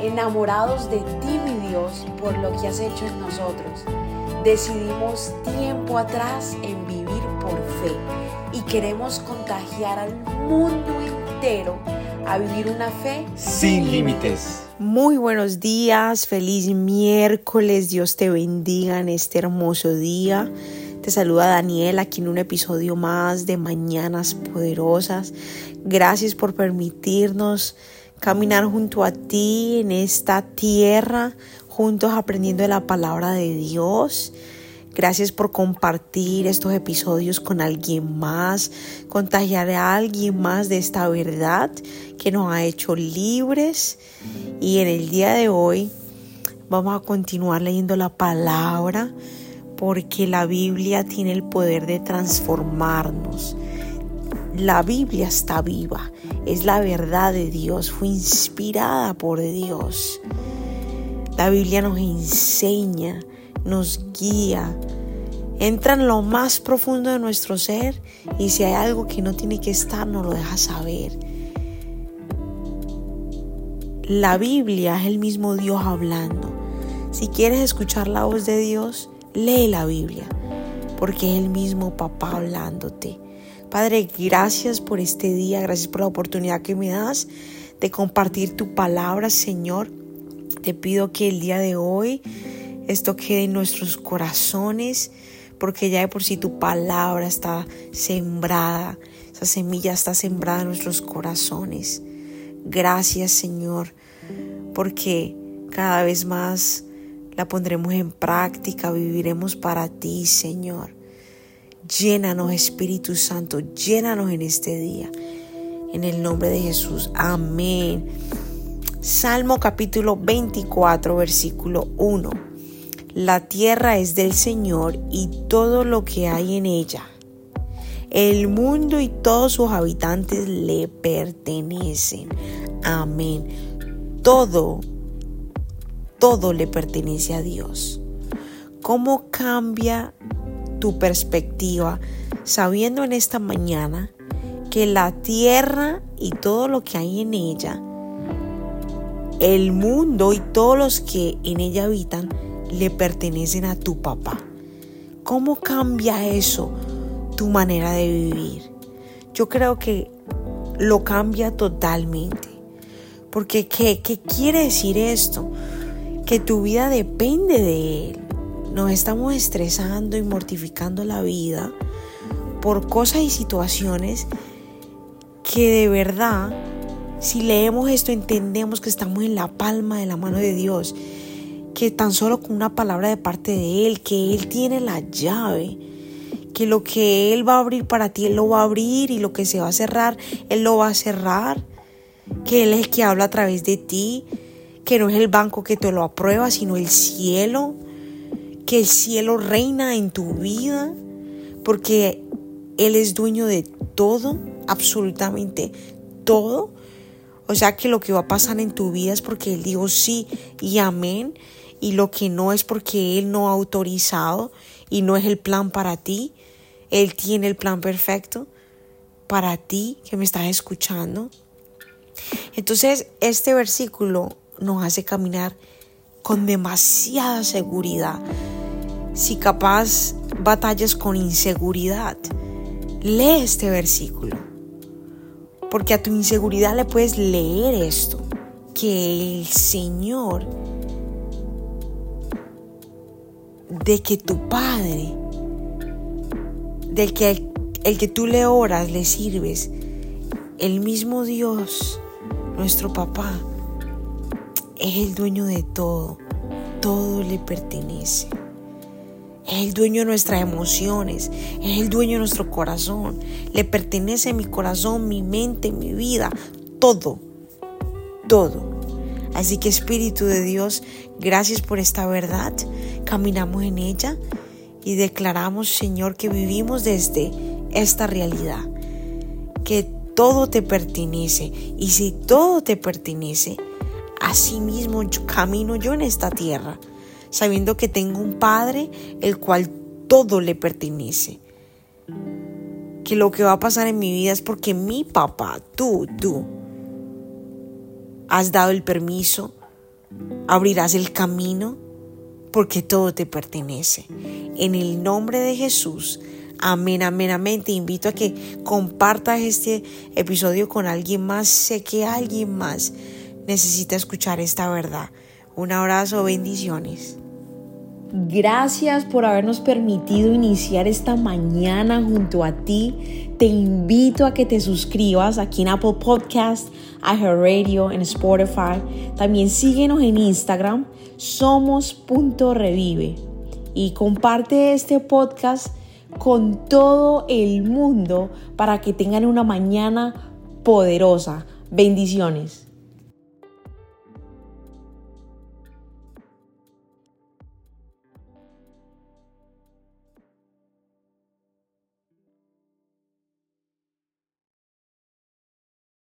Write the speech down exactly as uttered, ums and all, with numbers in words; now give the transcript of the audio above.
enamorados de ti, mi Dios, por lo que has hecho en nosotros. Decidimos tiempo atrás en vivir por fe y queremos contagiar al mundo entero a vivir una fe sin límites. Muy buenos días, feliz miércoles, Dios te bendiga en este hermoso día. Te saluda Daniela aquí en un episodio más de Mañanas Poderosas. Gracias por permitirnos caminar junto a ti en esta tierra, juntos aprendiendo de la palabra de Dios. Gracias por compartir estos episodios con alguien más, contagiar a alguien más de esta verdad que nos ha hecho libres. Y en el día de hoy vamos a continuar leyendo la palabra porque la Biblia tiene el poder de transformarnos. La Biblia está viva, es la verdad de Dios, fue inspirada por Dios. La Biblia nos enseña, nos guía, entra en lo más profundo de nuestro ser y si hay algo que no tiene que estar, nos lo deja saber. La Biblia es el mismo Dios hablando. Si quieres escuchar la voz de Dios, lee la Biblia, porque es el mismo Papá hablándote. Padre, gracias por este día, gracias por la oportunidad que me das de compartir tu palabra, Señor. Te pido que el día de hoy esto quede en nuestros corazones, porque ya de por sí tu palabra está sembrada, esa semilla está sembrada en nuestros corazones. Gracias, Señor, porque cada vez más la pondremos en práctica, viviremos para ti, Señor. Llénanos, Espíritu Santo, llénanos en este día. En el nombre de Jesús, amén. Salmo capítulo veinticuatro, versículo uno. La tierra es del Señor y todo lo que hay en ella. El mundo y todos sus habitantes le pertenecen. Amén. Todo, todo le pertenece a Dios. ¿Cómo cambia tu perspectiva sabiendo en esta mañana que la tierra y todo lo que hay en ella, el mundo y todos los que en ella habitan, le pertenecen a tu papá? ¿Cómo cambia eso tu manera de vivir? Yo creo que lo cambia totalmente. Porque ¿qué, qué quiere decir esto? Que tu vida depende de Él. Nos estamos estresando y mortificando la vida por cosas y situaciones que de verdad, si leemos esto, entendemos que estamos en la palma de la mano de Dios, que tan solo con una palabra de parte de Él, que Él tiene la llave, que lo que Él va a abrir para ti, Él lo va a abrir, y lo que se va a cerrar, Él lo va a cerrar, que Él es el que habla a través de ti, que no es el banco que te lo aprueba, sino el cielo, que el cielo reina en tu vida, porque Él es dueño de todo, absolutamente todo. O sea que lo que va a pasar en tu vida es porque Él dijo sí y amén, y lo que no es porque Él no ha autorizado y no es el plan para ti. Él tiene el plan perfecto para ti que me estás escuchando. Entonces este versículo nos hace caminar con demasiada seguridad. Si capaz batallas con inseguridad, lee este versículo, porque a tu inseguridad le puedes leer esto, que el Señor, de que tu Padre, del que el, el que tú le oras, le sirves, el mismo Dios, nuestro Papá, es el dueño de todo, todo le pertenece. Es el dueño de nuestras emociones, es el dueño de nuestro corazón. Le pertenece mi corazón, mi mente, mi vida, todo, todo. Así que Espíritu de Dios, gracias por esta verdad. Caminamos en ella y declaramos, Señor, que vivimos desde esta realidad, que todo te pertenece. Y si todo te pertenece, así mismo yo camino yo en esta tierra, sabiendo que tengo un Padre el cual todo le pertenece. Que lo que va a pasar en mi vida es porque mi papá, tú, tú, has dado el permiso abrirás el camino, porque todo te pertenece. En el nombre de Jesús, amén, amén, amén. Te invito a que compartas este episodio con alguien más. Sé que alguien más necesita escuchar esta verdad. Un abrazo, bendiciones. Gracias por habernos permitido iniciar esta mañana junto a ti. Te invito a que te suscribas aquí en Apple Podcast, iHeartRadio, en Spotify. También síguenos en Instagram, somos punto revive. Y comparte este podcast con todo el mundo para que tengan una mañana poderosa. Bendiciones.